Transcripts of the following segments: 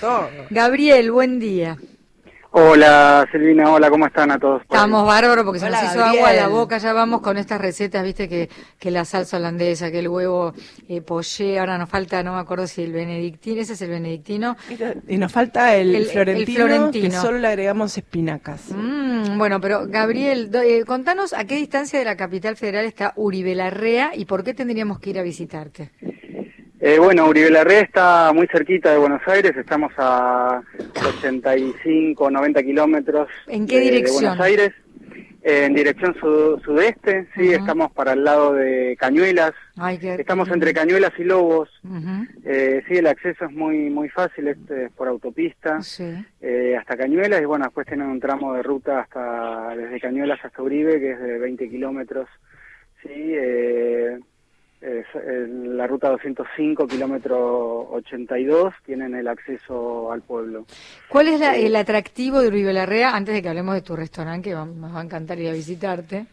todo. Gabriel, buen día. Hola Silvina, hola, ¿cómo están a todos? Estamos bárbaros porque se Hola, nos hizo Gabriel. agua a la boca, ya vamos con estas recetas, viste que la salsa holandesa, que el huevo poché, ahora nos falta, no me acuerdo si el benedictino, ese es el benedictino. Y nos falta el El florentino, florentino. que solo le agregamos espinacas. Bueno, pero Gabriel, contanos a qué distancia de la capital federal está Uribe Larrea y por qué tendríamos que ir a visitarte. Bueno, Uribe Larrea está muy cerquita de Buenos Aires, estamos a 85, 90 kilómetros. ¿En qué de dirección? Buenos Aires, en dirección sudeste, sí, Ajá. estamos para el lado de Cañuelas, Ay, estamos entre Cañuelas y Lobos. Ujú. Sí, el acceso es muy fácil, es por autopista, Sí. hasta Cañuelas, y bueno, después tienen un tramo de ruta desde Cañuelas hasta Uribe, que es de 20 kilómetros, sí, la ruta 205, kilómetro 82, tienen el acceso al pueblo. ¿Cuál es el atractivo de Uribe Larrea, antes de que hablemos de tu restaurante, que nos va a encantar ir a visitarte?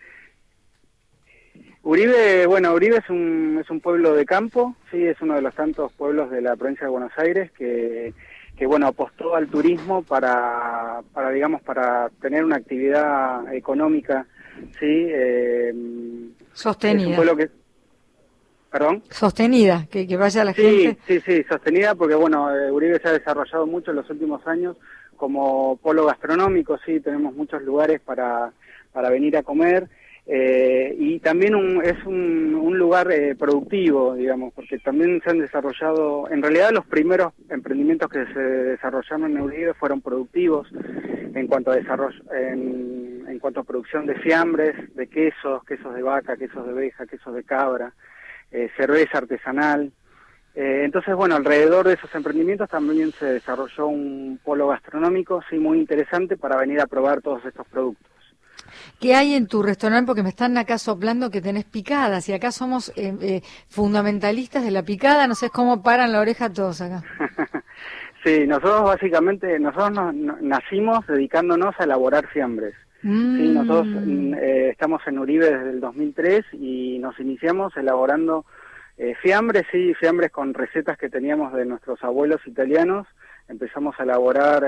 Uribe, bueno, Uribe es un pueblo de campo, sí, es uno de los tantos pueblos de la provincia de Buenos Aires que bueno, apostó al turismo para tener una actividad económica, sí, Sostenida. es un pueblo que... ¿Perdón? Sostenida, que vaya la gente. Sí, sostenida, porque bueno, Uribe se ha desarrollado mucho en los últimos años como polo gastronómico, sí, tenemos muchos lugares para venir a comer, y también es un lugar productivo, digamos, porque también se han desarrollado, en realidad los primeros emprendimientos que se desarrollaron en Uribe fueron productivos en cuanto a desarrollo, en cuanto a producción de fiambres, de quesos de vaca, quesos de oveja, quesos de cabra, cerveza artesanal. Entonces, bueno, alrededor de esos emprendimientos también se desarrolló un polo gastronómico, sí, muy interesante para venir a probar todos estos productos. ¿Qué hay en tu restaurante? Porque me están acá soplando que tenés picadas y acá somos fundamentalistas de la picada, no sé cómo paran la oreja todos acá. Sí, nosotros nacimos dedicándonos a elaborar fiambres. Sí, nosotros estamos en Uribe desde el 2003 y nos iniciamos elaborando fiambres, sí, fiambres con recetas que teníamos de nuestros abuelos italianos. Empezamos a elaborar,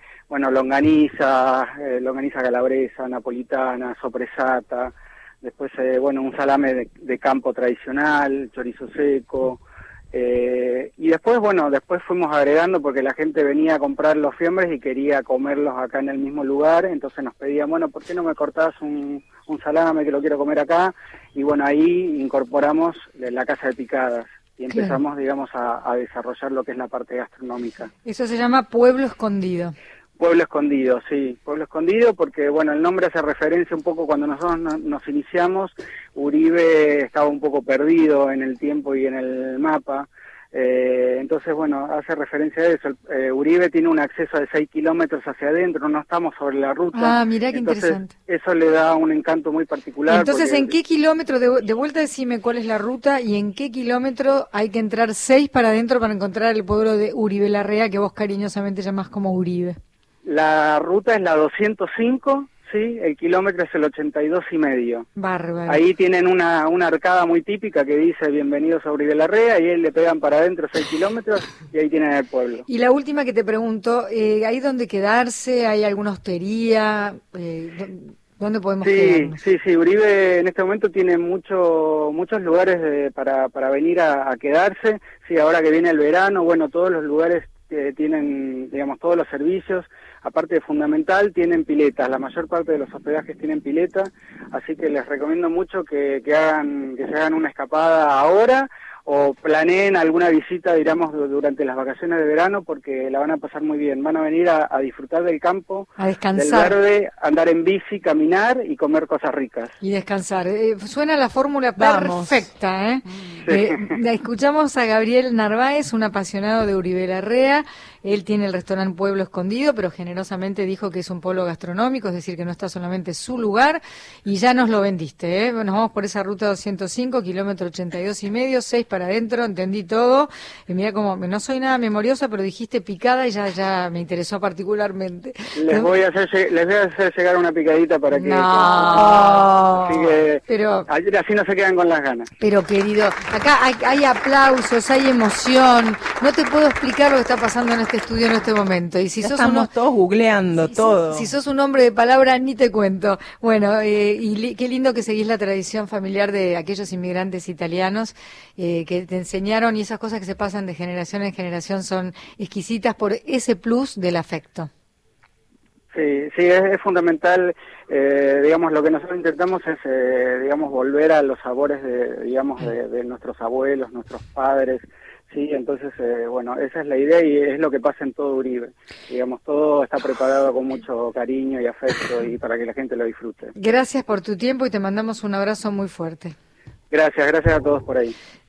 longaniza calabresa, napolitana, sopressata, después, un salame de campo tradicional, chorizo seco. Y después fuimos agregando porque la gente venía a comprar los fiambres y quería comerlos acá en el mismo lugar, entonces nos pedían, bueno, ¿por qué no me cortás un salame que lo quiero comer acá? Y bueno, ahí incorporamos la casa de picadas y empezamos, digamos, a desarrollar lo que es la parte gastronómica. Eso se llama Pueblo Escondido. Pueblo Escondido, sí, Pueblo Escondido, porque bueno, el nombre hace referencia un poco cuando nosotros nos iniciamos, Uribe estaba un poco perdido en el tiempo y en el mapa, entonces bueno, hace referencia a eso. Uribe tiene un acceso de 6 kilómetros hacia adentro, no estamos sobre la ruta. Ah, mirá qué entonces, interesante. Eso le da un encanto muy particular. Entonces, porque... ¿en qué kilómetro, de vuelta decime cuál es la ruta y en qué kilómetro hay que entrar 6 para adentro para encontrar el pueblo de Uribe Larrea, que vos cariñosamente llamás como Uribe? La ruta es la 205, sí, el kilómetro es el 82,5. Bárbaro. Ahí tienen una arcada muy típica que dice bienvenidos a Uribe Larrea y ahí le pegan para adentro 6 kilómetros y ahí tienen el pueblo. Y la última que te pregunto, ¿hay dónde quedarse? ¿Hay alguna hostería? ¿Dónde podemos quedarnos? Sí, Uribe en este momento tiene muchos lugares para venir a quedarse. Sí, ahora que viene el verano, bueno, todos los lugares que tienen, digamos, todos los servicios, aparte de fundamental, tienen piletas. La mayor parte de los hospedajes tienen pileta, así que les recomiendo mucho que se hagan una escapada ahora o planeen alguna visita, digamos, durante las vacaciones de verano, porque la van a pasar muy bien. Van a venir a disfrutar del campo, a descansar, del verde, andar en bici, caminar y comer cosas ricas. Y descansar. Suena la fórmula perfecta, ¿eh? Sí. Escuchamos a Gabriel Narváez, un apasionado de Uribe Larrea. Él tiene el restaurante Pueblo Escondido, pero generosamente dijo que es un polo gastronómico, es decir, que no está solamente su lugar, y ya nos lo vendiste, ¿eh? Nos vamos por esa ruta 205, kilómetro 82,5, 6 para adentro, entendí todo. Y mira, como no soy nada memoriosa, pero dijiste picada y ya me interesó particularmente. Les voy a hacer llegar una picadita para que... No. Así que pero, así no se quedan con las ganas. Pero querido, acá hay aplausos, hay emoción. No te puedo explicar lo que está pasando en este estudio en este momento. Y si ya sos estamos todos googleando todo. Si sos un hombre de palabra, ni te cuento. Bueno, qué lindo que seguís la tradición familiar de aquellos inmigrantes italianos que te enseñaron, y esas cosas que se pasan de generación en generación son exquisitas por ese plus del afecto. Sí, es fundamental, digamos, lo que nosotros intentamos es, digamos, volver a los sabores de nuestros abuelos, nuestros padres, sí, entonces, bueno, esa es la idea y es lo que pasa en todo Uribe, digamos, todo está preparado con mucho cariño y afecto y para que la gente lo disfrute. Gracias por tu tiempo y te mandamos un abrazo muy fuerte. Gracias a todos por ahí.